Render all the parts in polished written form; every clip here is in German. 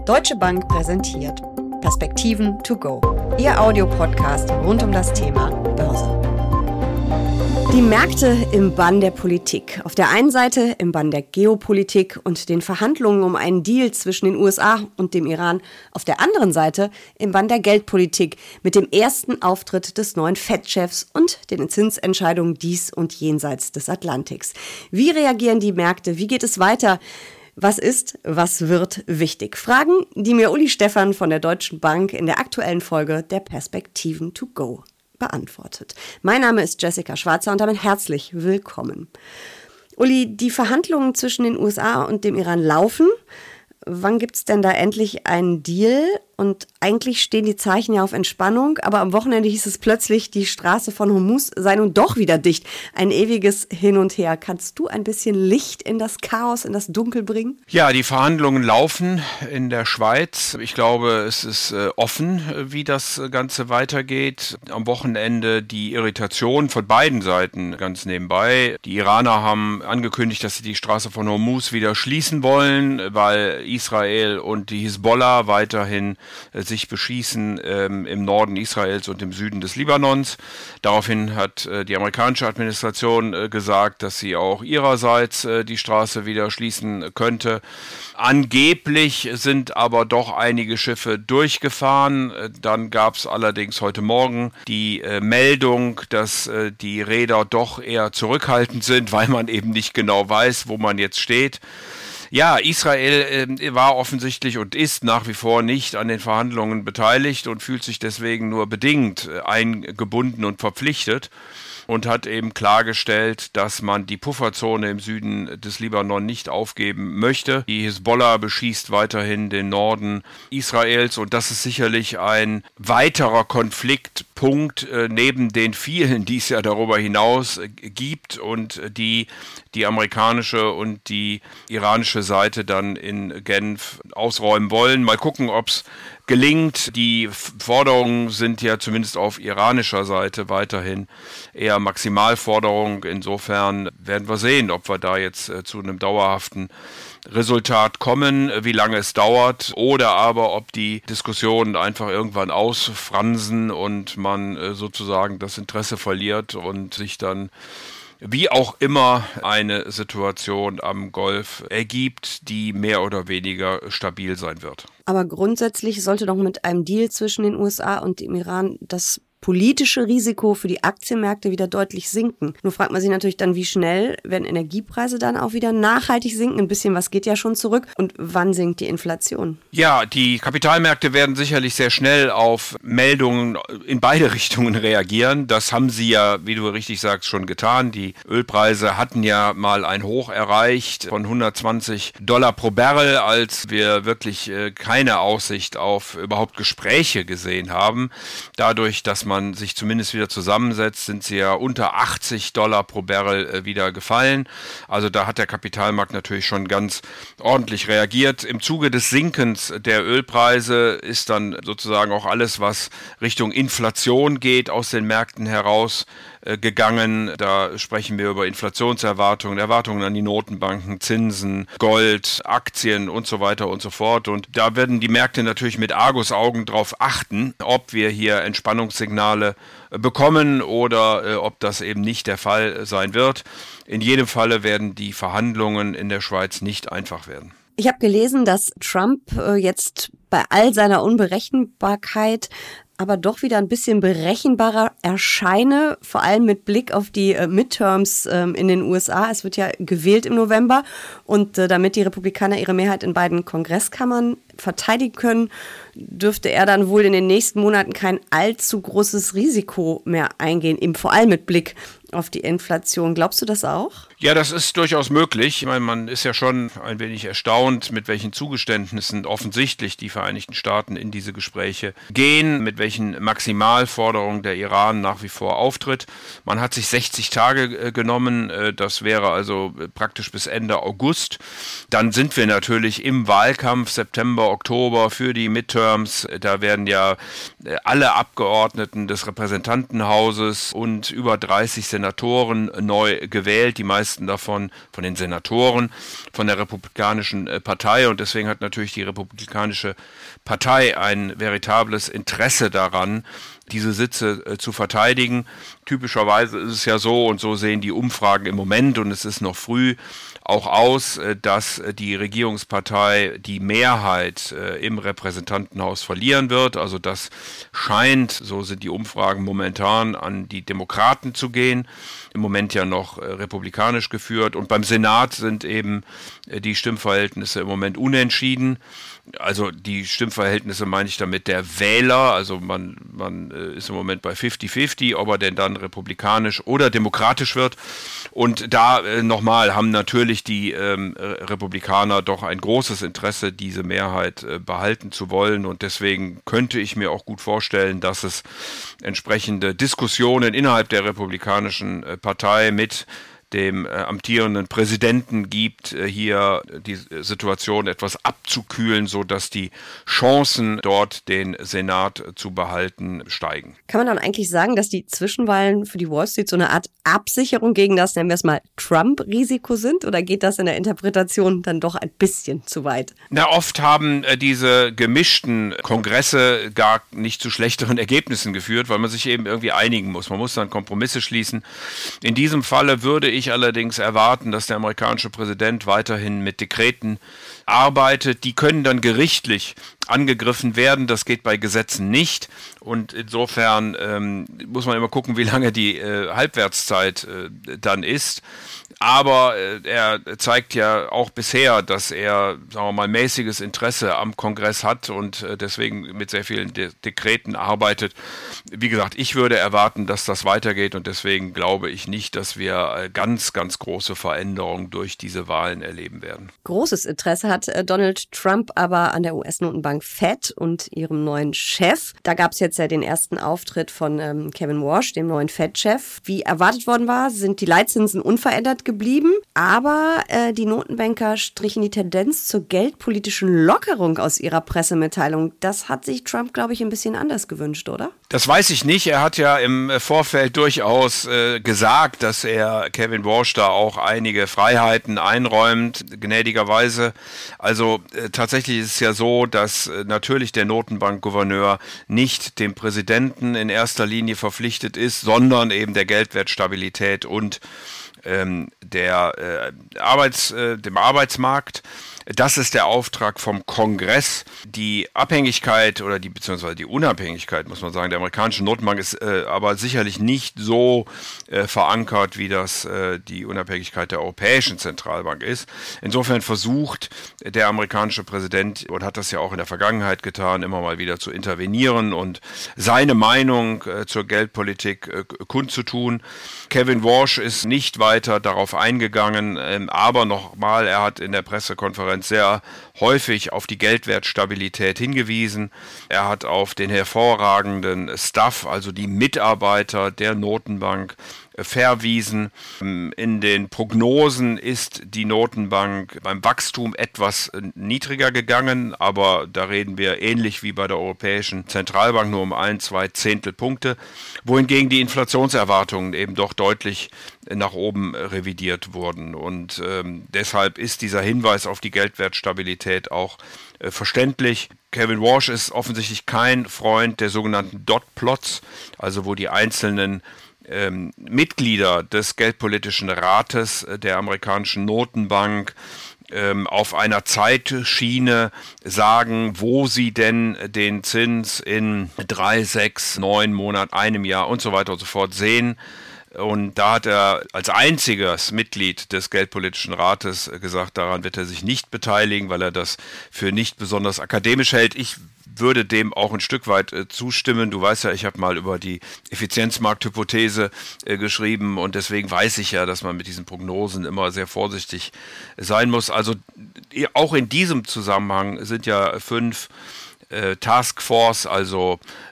Deutsche Bank präsentiert Perspektiven to go, Ihr Audiopodcast rund um das Thema Börse. Die Märkte im Bann der Politik. Auf der einen Seite im Bann der Geopolitik und den Verhandlungen um einen Deal zwischen den USA und dem Iran. Auf der anderen Seite im Bann der Geldpolitik mit dem ersten Auftritt des neuen Fed-Chefs und den Zinsentscheidungen dies und jenseits des Atlantiks. Wie reagieren die Märkte? Wie geht es weiter? Was ist, was wird wichtig? Fragen, die mir Uli Stephan von der Deutschen Bank in der aktuellen Folge der Perspektiven to go beantwortet. Mein Name ist Jessica Schwarzer und damit herzlich willkommen. Uli, die Verhandlungen zwischen den USA und dem Iran laufen. Wann gibt es denn da endlich einen Deal? Und eigentlich stehen die Zeichen ja auf Entspannung, aber am Wochenende hieß es plötzlich, die Straße von Hormuz sei nun doch wieder dicht. Ein ewiges Hin und Her. Kannst du ein bisschen Licht in das Chaos, in das Dunkel bringen? Ja, die Verhandlungen laufen in der Schweiz. Ich glaube, es ist offen, wie das Ganze weitergeht. Am Wochenende die Irritation von beiden Seiten ganz nebenbei. Die Iraner haben angekündigt, dass sie die Straße von Hormuz wieder schließen wollen, weil Israel und die Hisbollah weiterhin sich beschießen im Norden Israels und im Süden des Libanons. Daraufhin hat die amerikanische Administration gesagt, dass sie auch ihrerseits die Straße wieder schließen könnte. Angeblich sind aber doch einige Schiffe durchgefahren. Dann gab es allerdings heute Morgen die Meldung, dass die Räder doch eher zurückhaltend sind, weil man eben nicht genau weiß, wo man jetzt steht. Ja, Israel war offensichtlich und ist nach wie vor nicht an den Verhandlungen beteiligt und fühlt sich deswegen nur bedingt eingebunden und verpflichtet und hat eben klargestellt, dass man die Pufferzone im Süden des Libanon nicht aufgeben möchte. Die Hisbollah beschießt weiterhin den Norden Israels und das ist sicherlich ein weiterer Konfliktpunkt neben den vielen, die es ja darüber hinaus gibt und die amerikanische und die iranische Seite dann in Genf ausräumen wollen. Mal gucken, ob es gelingt. Die Forderungen sind ja zumindest auf iranischer Seite weiterhin eher Maximalforderungen. Insofern werden wir sehen, ob wir da jetzt zu einem dauerhaften Resultat kommen, wie lange es dauert, oder aber ob die Diskussionen einfach irgendwann ausfransen und man sozusagen das Interesse verliert und sich dann wie auch immer eine Situation am Golf ergibt, die mehr oder weniger stabil sein wird. Aber grundsätzlich sollte doch mit einem Deal zwischen den USA und dem Iran das politische Risiko für die Aktienmärkte wieder deutlich sinken. Nur fragt man sich natürlich dann, wie schnell werden Energiepreise dann auch wieder nachhaltig sinken? Ein bisschen was geht ja schon zurück. Und wann sinkt die Inflation? Ja, die Kapitalmärkte werden sicherlich sehr schnell auf Meldungen in beide Richtungen reagieren. Das haben sie ja, wie du richtig sagst, schon getan. Die Ölpreise hatten ja mal ein Hoch erreicht von $120 pro Barrel, als wir wirklich keine Aussicht auf überhaupt Gespräche gesehen haben. Dadurch, dass man sich zumindest wieder zusammensetzt, sind sie ja unter $80 pro Barrel wieder gefallen. Also da hat der Kapitalmarkt natürlich schon ganz ordentlich reagiert. Im Zuge des Sinkens der Ölpreise ist dann sozusagen auch alles, was Richtung Inflation geht, aus den Märkten heraus gegangen. Da sprechen wir über Inflationserwartungen, Erwartungen an die Notenbanken, Zinsen, Gold, Aktien und so weiter und so fort. Und da werden die Märkte natürlich mit Argusaugen drauf achten, ob wir hier Entspannungssignale bekommen oder ob das eben nicht der Fall sein wird. In jedem Falle werden die Verhandlungen in der Schweiz nicht einfach werden. Ich habe gelesen, dass Trump jetzt bei all seiner Unberechenbarkeit aber doch wieder ein bisschen berechenbarer erscheine, vor allem mit Blick auf die Midterms in den USA. Es wird ja gewählt im November und damit die Republikaner ihre Mehrheit in beiden Kongresskammern verteidigen können, dürfte er dann wohl in den nächsten Monaten kein allzu großes Risiko mehr eingehen, eben vor allem mit Blick auf die Inflation. Glaubst du das auch? Ja, das ist durchaus möglich. Ich meine, man ist ja schon ein wenig erstaunt, mit welchen Zugeständnissen offensichtlich die Vereinigten Staaten in diese Gespräche gehen, mit welchen Maximalforderungen der Iran nach wie vor auftritt. Man hat sich 60 Tage genommen, das wäre also praktisch bis Ende August. Dann sind wir natürlich im Wahlkampf September, Oktober für die Midterms. Da werden ja alle Abgeordneten des Repräsentantenhauses und über 30 Senatoren neu gewählt, die meisten davon von den Senatoren von der Republikanischen Partei. Und deswegen hat natürlich die Republikanische Partei ein veritables Interesse daran, diese Sitze zu verteidigen. Typischerweise ist es ja so, und so sehen die Umfragen im Moment, und es ist noch früh, auch aus, dass die Regierungspartei die Mehrheit im Repräsentantenhaus verlieren wird. Also das scheint, so sind die Umfragen momentan, an die Demokraten zu gehen. Im Moment ja noch republikanisch geführt. Und beim Senat sind eben die Stimmverhältnisse im Moment unentschieden. Also die Stimmverhältnisse meine ich damit der Wähler. Also man ist im Moment bei 50-50, ob er denn dann republikanisch oder demokratisch wird. Und da nochmal haben natürlich die Republikaner doch ein großes Interesse, diese Mehrheit behalten zu wollen. Und deswegen könnte ich mir auch gut vorstellen, dass es entsprechende Diskussionen innerhalb der Republikanischen Partei mit dem amtierenden Präsidenten gibt, hier die Situation etwas abzukühlen, sodass die Chancen, dort den Senat zu behalten, steigen. Kann man dann eigentlich sagen, dass die Zwischenwahlen für die Wall Street so eine Art Absicherung gegen das, nennen wir es mal, Trump-Risiko sind? Oder geht das in der Interpretation dann doch ein bisschen zu weit? Na, oft haben diese gemischten Kongresse gar nicht zu schlechteren Ergebnissen geführt, weil man sich eben irgendwie einigen muss. Man muss dann Kompromisse schließen. In diesem Falle würde ich allerdings erwarten, dass der amerikanische Präsident weiterhin mit Dekreten arbeitet. Die können dann gerichtlich angegriffen werden. Das geht bei Gesetzen nicht. Und insofern muss man immer gucken, wie lange die Halbwertszeit dann ist. Aber er zeigt ja auch bisher, dass er, sagen wir mal, mäßiges Interesse am Kongress hat und deswegen mit sehr vielen Dekreten arbeitet. Wie gesagt, ich würde erwarten, dass das weitergeht und deswegen glaube ich nicht, dass wir ganz, ganz große Veränderungen durch diese Wahlen erleben werden. Großes Interesse hat Donald Trump aber an der US-Notenbank Fed und ihrem neuen Chef. Da gab es jetzt ja den ersten Auftritt von Kevin Warsh, dem neuen Fed-Chef. Wie erwartet worden war, sind die Leitzinsen unverändert geblieben, aber die Notenbanker strichen die Tendenz zur geldpolitischen Lockerung aus ihrer Pressemitteilung. Das hat sich Trump, glaube ich, ein bisschen anders gewünscht, oder? Das weiß ich nicht. Er hat ja im Vorfeld durchaus gesagt, dass er Kevin Warsh da auch einige Freiheiten einräumt, gnädigerweise. Also tatsächlich ist es ja so, dass natürlich der Notenbankgouverneur nicht dem Präsidenten in erster Linie verpflichtet ist, sondern eben der Geldwertstabilität und dem Arbeitsmarkt. Das ist der Auftrag vom Kongress. Die Abhängigkeit oder beziehungsweise die Unabhängigkeit, muss man sagen, der amerikanischen Notenbank ist aber sicherlich nicht so verankert, wie das die Unabhängigkeit der Europäischen Zentralbank ist. Insofern versucht der amerikanische Präsident, und hat das ja auch in der Vergangenheit getan, immer mal wieder zu intervenieren und seine Meinung zur Geldpolitik kundzutun. Kevin Warsh ist nicht weiter darauf eingegangen, aber nochmal, er hat in der Pressekonferenz sehr häufig auf die Geldwertstabilität hingewiesen. Er hat auf den hervorragenden Staff, also die Mitarbeiter der Notenbank, verwiesen. In den Prognosen ist die Notenbank beim Wachstum etwas niedriger gegangen, aber da reden wir ähnlich wie bei der Europäischen Zentralbank nur um 1-2 Zehntelpunkte, wohingegen die Inflationserwartungen eben doch deutlich nach oben revidiert wurden. Und deshalb ist dieser Hinweis auf die Geldwertstabilität auch verständlich. Kevin Warsh ist offensichtlich kein Freund der sogenannten Dot-Plots, also wo die einzelnen Mitglieder des Geldpolitischen Rates der amerikanischen Notenbank auf einer Zeitschiene sagen, wo sie denn den Zins in 3, 6, 9 Monaten, einem Jahr und so weiter und so fort sehen. Und da hat er als einziges Mitglied des Geldpolitischen Rates gesagt, daran wird er sich nicht beteiligen, weil er das für nicht besonders akademisch hält. Ich würde dem auch ein Stück weit zustimmen. Du weißt ja, ich habe mal über die Effizienzmarkthypothese geschrieben und deswegen weiß ich ja, dass man mit diesen Prognosen immer sehr vorsichtig sein muss. Also auch in diesem Zusammenhang sind ja 5 Taskforce, also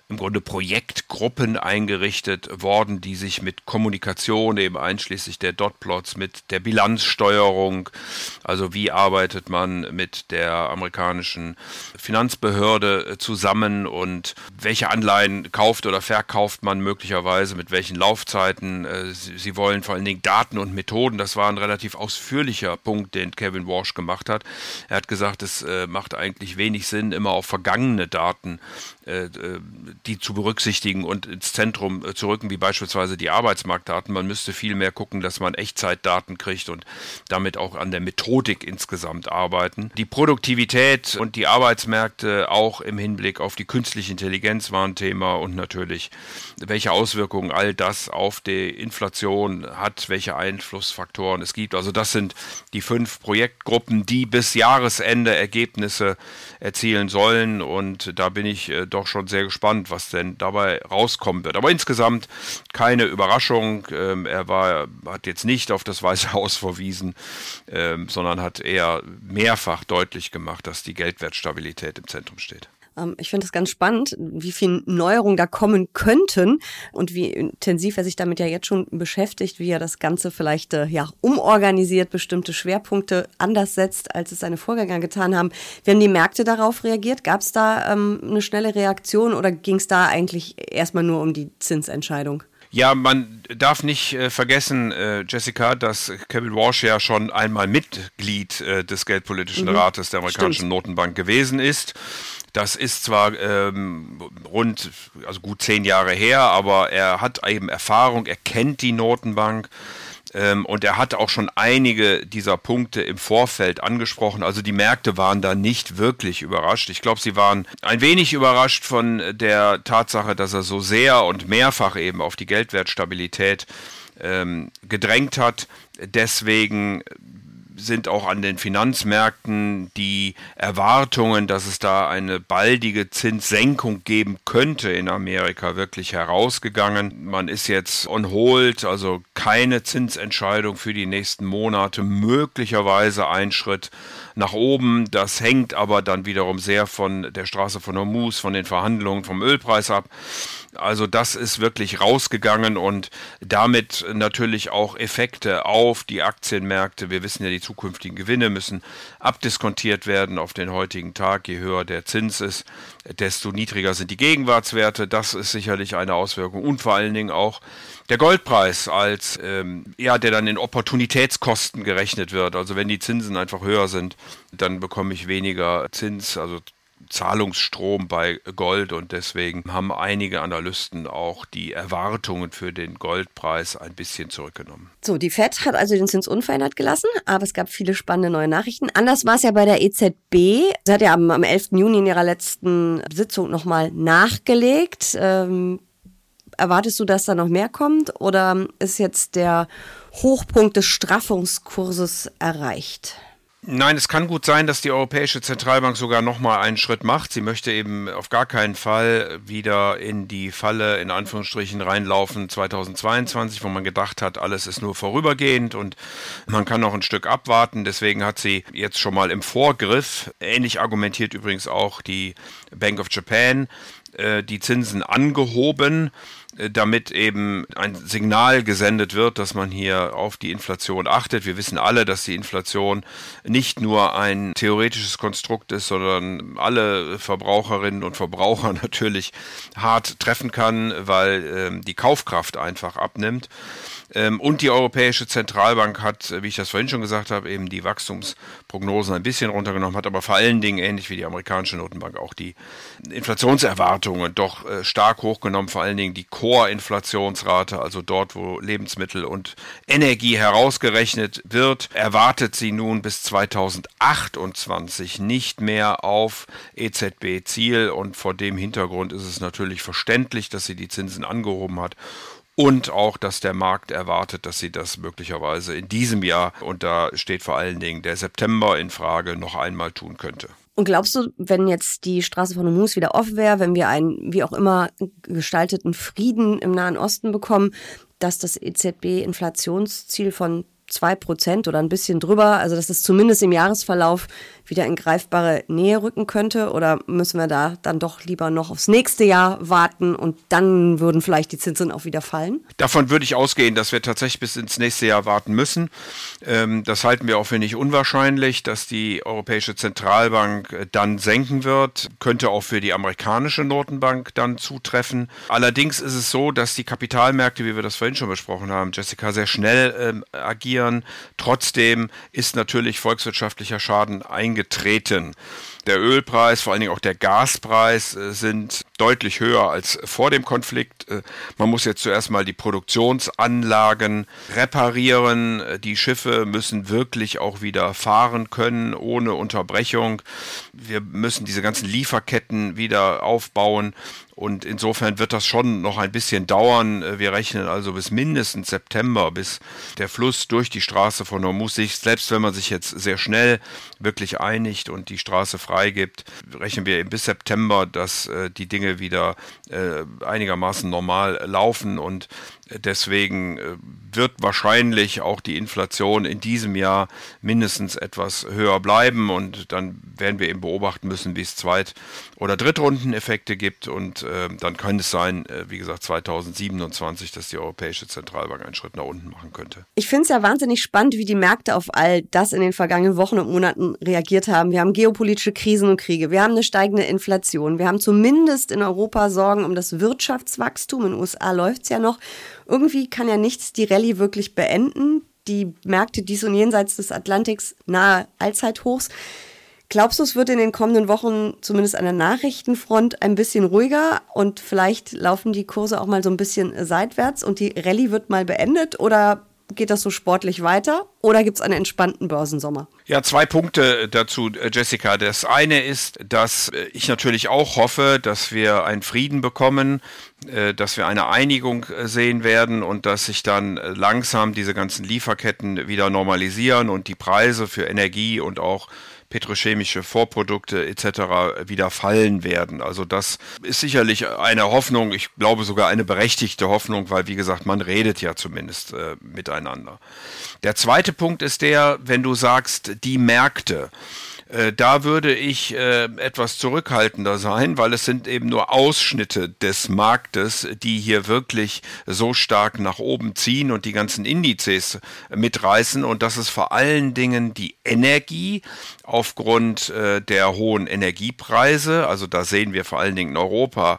im Grunde Projektgruppen eingerichtet worden, die sich mit Kommunikation, eben einschließlich der Dotplots, mit der Bilanzsteuerung, also wie arbeitet man mit der amerikanischen Finanzbehörde zusammen und welche Anleihen kauft oder verkauft man möglicherweise, mit welchen Laufzeiten. Sie wollen vor allen Dingen Daten und Methoden. Das war ein relativ ausführlicher Punkt, den Kevin Warsh gemacht hat. Er hat gesagt, es macht eigentlich wenig Sinn, immer auf vergangene Daten die zu berücksichtigen und ins Zentrum zu rücken, wie beispielsweise die Arbeitsmarktdaten. Man müsste viel mehr gucken, dass man Echtzeitdaten kriegt und damit auch an der Methodik insgesamt arbeiten. Die Produktivität und die Arbeitsmärkte auch im Hinblick auf die künstliche Intelligenz waren ein Thema und natürlich, welche Auswirkungen all das auf die Inflation hat, welche Einflussfaktoren es gibt. Also das sind die 5 Projektgruppen, die bis Jahresende Ergebnisse erzielen sollen und da bin ich doch schon sehr gespannt, was denn dabei rauskommen wird. Aber insgesamt keine Überraschung. Er hat jetzt nicht auf das Weiße Haus verwiesen, sondern hat eher mehrfach deutlich gemacht, dass die Geldwertstabilität im Zentrum steht. Ich finde es ganz spannend, wie viele Neuerungen da kommen könnten und wie intensiv er sich damit ja jetzt schon beschäftigt, wie er das Ganze vielleicht umorganisiert, bestimmte Schwerpunkte anders setzt, als es seine Vorgänger getan haben. Wie haben die Märkte darauf reagiert? Gab es da eine schnelle Reaktion oder ging es da eigentlich erstmal nur um die Zinsentscheidung? Ja, man darf nicht vergessen, Jessica, dass Kevin Warsh ja schon einmal Mitglied des Geldpolitischen Rates der amerikanischen Notenbank gewesen ist. Das ist zwar gut 10 Jahre her, aber er hat eben Erfahrung, er kennt die Notenbank. Und er hat auch schon einige dieser Punkte im Vorfeld angesprochen. Also die Märkte waren da nicht wirklich überrascht. Ich glaube, sie waren ein wenig überrascht von der Tatsache, dass er so sehr und mehrfach eben auf die Geldwertstabilität gedrängt hat. Deswegen sind auch an den Finanzmärkten die Erwartungen, dass es da eine baldige Zinssenkung geben könnte in Amerika, wirklich herausgegangen. Man ist jetzt on hold, also keine Zinsentscheidung für die nächsten Monate, möglicherweise ein Schritt nach oben. Das hängt aber dann wiederum sehr von der Straße von Hormuz, von den Verhandlungen vom Ölpreis ab. Also das ist wirklich rausgegangen und damit natürlich auch Effekte auf die Aktienmärkte. Wir wissen ja, die zukünftigen Gewinne müssen abdiskontiert werden auf den heutigen Tag. Je höher der Zins ist, desto niedriger sind die Gegenwartswerte. Das ist sicherlich eine Auswirkung und vor allen Dingen auch der Goldpreis als der dann in Opportunitätskosten gerechnet wird. Also wenn die Zinsen einfach höher sind, dann bekomme ich weniger Zins, also Zahlungsstrom bei Gold und deswegen haben einige Analysten auch die Erwartungen für den Goldpreis ein bisschen zurückgenommen. So, die FED hat also den Zins unverändert gelassen, aber es gab viele spannende neue Nachrichten. Anders war es ja bei der EZB. Sie hat ja am 11. Juni in ihrer letzten Sitzung nochmal nachgelegt. Erwartest du, dass da noch mehr kommt oder ist jetzt der Hochpunkt des Straffungskurses erreicht? Nein, es kann gut sein, dass die Europäische Zentralbank sogar nochmal einen Schritt macht. Sie möchte eben auf gar keinen Fall wieder in die Falle, in Anführungsstrichen, reinlaufen 2022, wo man gedacht hat, alles ist nur vorübergehend und man kann noch ein Stück abwarten. Deswegen hat sie jetzt schon mal im Vorgriff, ähnlich argumentiert übrigens auch die Bank of Japan, die Zinsen angehoben, damit eben ein Signal gesendet wird, dass man hier auf die Inflation achtet. Wir wissen alle, dass die Inflation nicht nur ein theoretisches Konstrukt ist, sondern alle Verbraucherinnen und Verbraucher natürlich hart treffen kann, weil die Kaufkraft einfach abnimmt. Und die Europäische Zentralbank hat, wie ich das vorhin schon gesagt habe, eben die Wachstumsprognosen ein bisschen runtergenommen, hat aber vor allen Dingen, ähnlich wie die amerikanische Notenbank, auch die Inflationserwartungen doch stark hochgenommen, vor allen Dingen die Core-Inflationsrate, also dort, wo Lebensmittel und Energie herausgerechnet wird, erwartet sie nun bis 2028 nicht mehr auf EZB-Ziel und vor dem Hintergrund ist es natürlich verständlich, dass sie die Zinsen angehoben hat. Und auch, dass der Markt erwartet, dass sie das möglicherweise in diesem Jahr, und da steht vor allen Dingen der September in Frage, noch einmal tun könnte. Und glaubst du, wenn jetzt die Straße von Hormuz wieder offen wäre, wenn wir einen, wie auch immer, gestalteten Frieden im Nahen Osten bekommen, dass das EZB-Inflationsziel von 2% oder ein bisschen drüber, also dass es zumindest im Jahresverlauf wieder in greifbare Nähe rücken könnte? Oder müssen wir da dann doch lieber noch aufs nächste Jahr warten und dann würden vielleicht die Zinsen auch wieder fallen? Davon würde ich ausgehen, dass wir tatsächlich bis ins nächste Jahr warten müssen. Das halten wir auch für nicht unwahrscheinlich, dass die Europäische Zentralbank dann senken wird. Könnte auch für die amerikanische Notenbank dann zutreffen. Allerdings ist es so, dass die Kapitalmärkte, wie wir das vorhin schon besprochen haben, Jessica, sehr schnell agieren. Trotzdem ist natürlich volkswirtschaftlicher Schaden eingetreten. Der Ölpreis, vor allen Dingen auch der Gaspreis sind deutlich höher als vor dem Konflikt. Man muss jetzt zuerst mal die Produktionsanlagen reparieren. Die Schiffe müssen wirklich auch wieder fahren können, ohne Unterbrechung. Wir müssen diese ganzen Lieferketten wieder aufbauen. Und insofern wird das schon noch ein bisschen dauern. Wir rechnen also bis mindestens September, bis der Fluss durch die Straße von Hormuz sich, selbst wenn man sich jetzt sehr schnell wirklich einigt und die Straße freigibt, rechnen wir eben bis September, dass die Dinge wieder einigermaßen normal laufen. Und deswegen wird wahrscheinlich auch die Inflation in diesem Jahr mindestens etwas höher bleiben und dann werden wir eben beobachten müssen, wie es Zweit- oder Drittrundeneffekte gibt und dann kann es sein, wie gesagt 2027, dass die Europäische Zentralbank einen Schritt nach unten machen könnte. Ich finde es ja wahnsinnig spannend, wie die Märkte auf all das in den vergangenen Wochen und Monaten reagiert haben. Wir haben geopolitische Krisen und Kriege, wir haben eine steigende Inflation, wir haben zumindest in Europa Sorgen um das Wirtschaftswachstum, in den USA läuft es ja noch. Irgendwie kann ja nichts die Rallye wirklich beenden. Die Märkte dies und jenseits des Atlantiks nahe Allzeithochs. Glaubst du, es wird in den kommenden Wochen zumindest an der Nachrichtenfront ein bisschen ruhiger und vielleicht laufen die Kurse auch mal so ein bisschen seitwärts und die Rallye wird mal beendet oder geht das so sportlich weiter oder gibt es einen entspannten Börsensommer? Ja, 2 Punkte dazu, Jessica. Das eine ist, dass ich natürlich auch hoffe, dass wir einen Frieden bekommen, dass wir eine Einigung sehen werden und dass sich dann langsam diese ganzen Lieferketten wieder normalisieren und die Preise für Energie und auch petrochemische Vorprodukte etc. wieder fallen werden. Also das ist sicherlich eine Hoffnung, ich glaube sogar eine berechtigte Hoffnung, weil wie gesagt, man redet ja zumindest miteinander. Der zweite Punkt ist der, wenn du sagst, die Märkte. Da würde ich etwas zurückhaltender sein, weil es sind eben nur Ausschnitte des Marktes, die hier wirklich so stark nach oben ziehen und die ganzen Indizes mitreißen. Und das ist vor allen Dingen die Energie aufgrund der hohen Energiepreise. Also da sehen wir vor allen Dingen in Europa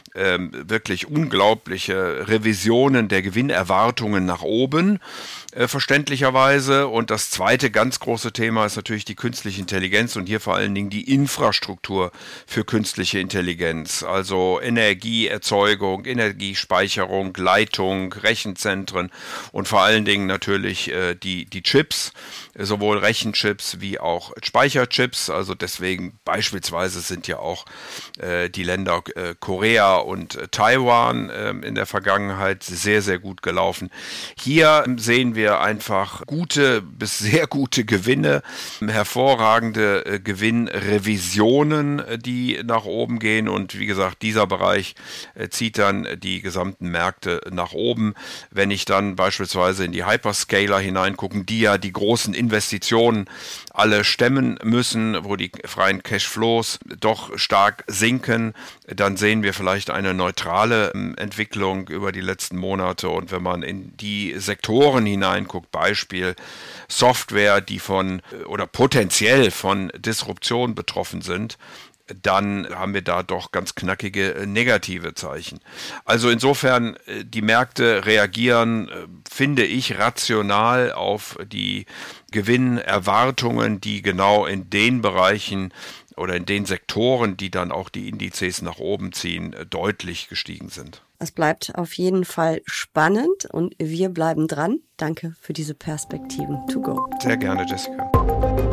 wirklich unglaubliche Revisionen der Gewinnerwartungen nach oben, verständlicherweise. Und das zweite ganz große Thema ist natürlich die künstliche Intelligenz und hier vor allen Dingen die Infrastruktur für künstliche Intelligenz, also Energieerzeugung, Energiespeicherung, Leitung, Rechenzentren und vor allen Dingen natürlich die Chips, sowohl Rechenchips wie auch Speicherchips. Also deswegen beispielsweise sind ja auch die Länder Korea und Taiwan in der Vergangenheit sehr, sehr gut gelaufen. Hier sehen wir einfach gute bis sehr gute Gewinne, hervorragende Gewinnrevisionen, die nach oben gehen und wie gesagt, dieser Bereich zieht dann die gesamten Märkte nach oben. Wenn ich dann beispielsweise in die Hyperscaler hineingucken, die ja die großen Investitionen alle stemmen müssen, wo die freien Cashflows doch stark sinken, dann sehen wir vielleicht eine neutrale Entwicklung über die letzten Monate. Und wenn man in die Sektoren hineinguckt, Beispiel Software, die von oder potenziell von Disruption betroffen sind, dann haben wir da doch ganz knackige negative Zeichen. Also insofern, die Märkte reagieren, finde ich, rational auf die Gewinnerwartungen, die genau in den Bereichen oder in den Sektoren, die dann auch die Indizes nach oben ziehen, deutlich gestiegen sind. Es bleibt auf jeden Fall spannend und wir bleiben dran. Danke für diese Perspektiven to go. Sehr gerne, Jessica.